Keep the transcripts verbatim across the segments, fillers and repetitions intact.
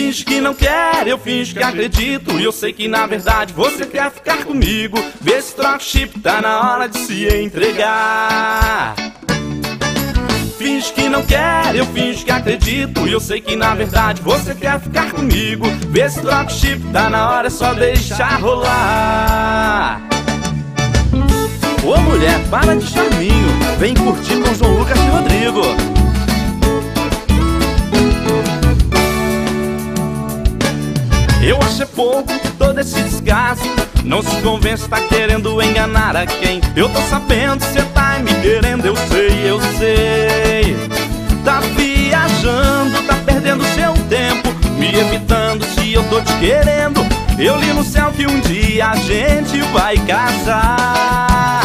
Finge que não quer, eu finge que acredito. E eu sei que na verdade você quer ficar comigo. Vê se troca o chip, tá na hora de se entregar. Finge que não quer, eu finge que acredito. E eu sei que na verdade você quer ficar comigo. Vê se troca o chip, tá na hora, é só deixar rolar. Ô mulher, para de charminho, vem curtir com João Lucas e Rodrigo. Eu achei pouco todo esse desgaste. Não se convence, tá querendo enganar a quem? Eu tô sabendo, cê tá me querendo, eu sei, eu sei. Tá viajando, tá perdendo seu tempo, me evitando se eu tô te querendo. Eu li no céu que um dia a gente vai casar.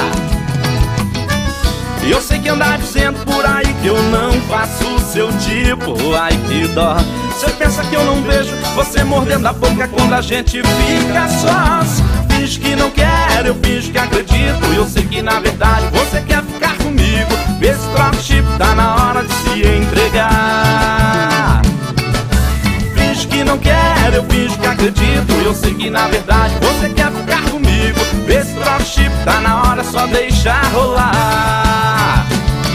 Eu sei que anda dizendo por aí que eu não faço o seu tipo, ai que dó. Cê pensa que eu não vejo você mordendo a boca quando a gente fica sós. Finge que não quer, eu finge que acredito. Eu sei que na verdade você quer ficar comigo. Vê se troca o chip, tá na hora de se entregar. Finge que não quer, eu finge que acredito. Eu sei que na verdade você quer ficar comigo. Vê se troca o chip, tá na hora, só deixar rolar.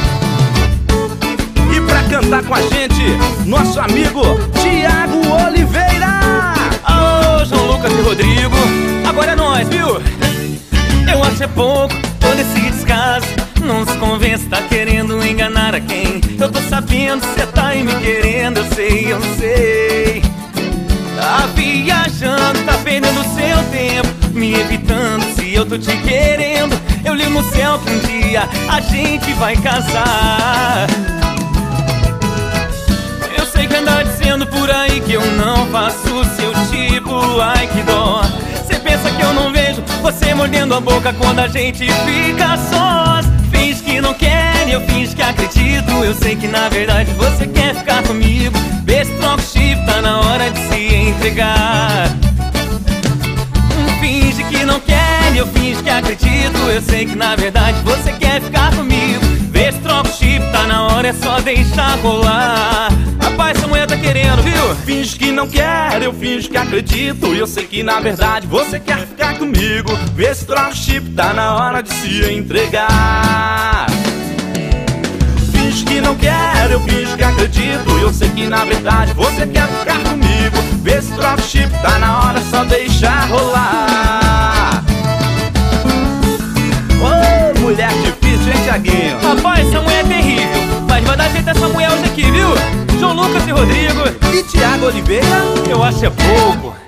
E pra cantar com a gente, nosso amigo Thiago Oliveira. Alô, João Lucas e Rodrigo, agora é nós, viu? Eu acho é pouco todo esse descaso. Não se convence, tá querendo enganar a quem? Eu tô sabendo, cê tá aí me querendo, eu sei, eu sei. Tá viajando, tá perdendo seu tempo, me evitando se eu tô te querendo. Eu li no céu que um dia a gente vai casar. Eu sei que anda dizendo por aí que eu não faço o seu tipo, ai que dó. Cê pensa que eu não vejo você mordendo a boca quando a gente fica sós. Finge que não quer, eu finge que acredito. Eu sei que na verdade você quer ficar comigo. Vê se troca o chip, tá na hora de se entregar. Finge que não quer, eu finge que acredito. Eu sei que na verdade você quer ficar comigo. Vê se troca o chip, tá na hora, é só deixar rolar. Rapaz, essa mulher tá querendo, viu? Finge que não quer, eu finge que acredito. E eu sei que na verdade você quer ficar comigo. Vê se troca o chip, tá na hora de se entregar. Finge que não quer, eu finge que acredito. E eu sei que na verdade você quer ficar comigo. Vê se troca o chip, tá na hora, só deixar rolar. Ô, mulher difícil, hein, Thiaguinho? Rapaz, essa mulher é terrível, mas vai dar jeito essa mulher hoje aqui, viu? João Lucas e Rodrigo e Thiago Oliveira. Eu acho é pouco.